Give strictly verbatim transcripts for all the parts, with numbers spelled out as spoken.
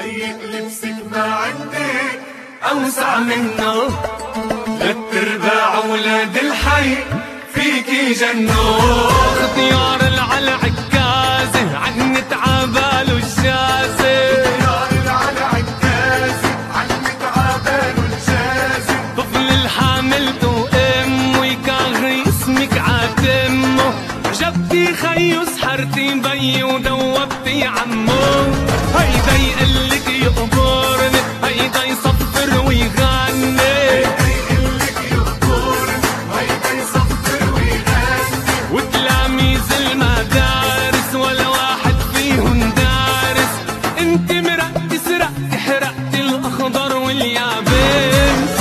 ضيق لبسك ما عندك أوسع منه، ثلاث أرباع أولاد الحي فيكي جنوا. اختيار العلى عكازة عنت عباله الجازة، اختيار العلى عكازة عنت عباله الجازة. طفل الحامل توأم ويكاغي اسمك عاتمه، عجبتي خيو سحرتي بي ودوبتي عمو. هيدا يقلك يقبرني، هيدا يصفر ويغني، هيدا يقلك يقبرني، هيدا يصفر ويغني. وتلاميذ المدارس ولا واحد فيهم دارس، انت مرقتي سرقتي حرقتي الاخضر واليابس.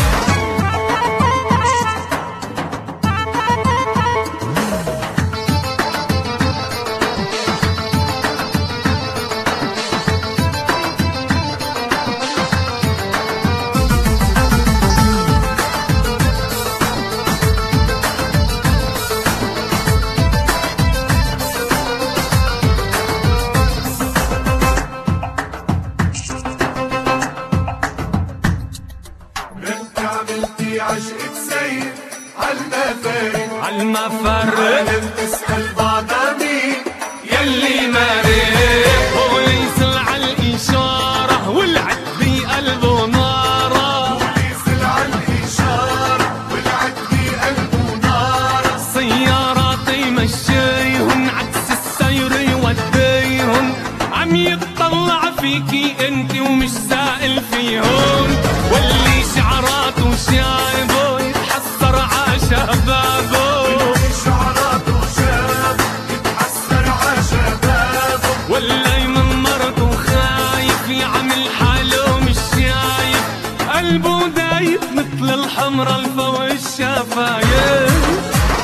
عملتي عشقة سيد عالمفارق عالمفارق، عالم تسأل بعضها مين يلي مارق. هو يسل عالإشارة والعد بقلبه نارة، يسل عالإشارة والعد بقلبه نارة. سيارات يمشيهن عكس السير يوديهن، عم يتطلع فيكي انت ومش سائل فيهن، واللي شعراته شايبه يتحسر عشبابه، واللي شعراته شاب يتحسر عشبابه. واللي من مرته خايف يعمل حاله مش شايف، قلبه دايب مثل الحمرا الفوق الشفايف.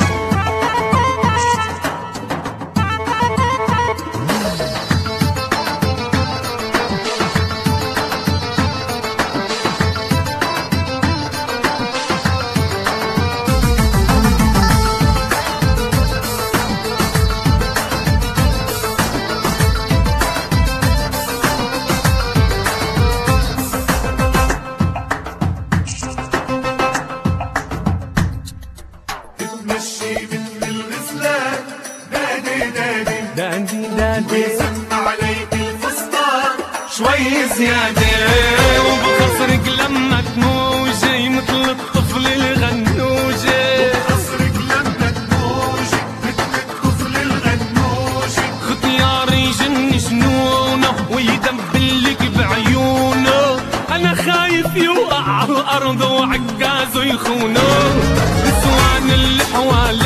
تمشي مثل الغزلان دادي دادي دادي دادي ويسمع عليك الفستان شوي زيادة، وبخصرك لما تموجي مثل الطفل الغنوجي، وبخصرك لما تموجي مثل الطفل الغنوجي. ختياري يجن جنونه ويدبلك بعيونه، انا خايف يوقع على الارض وعكازه يخونه، نسوان اللي حوالي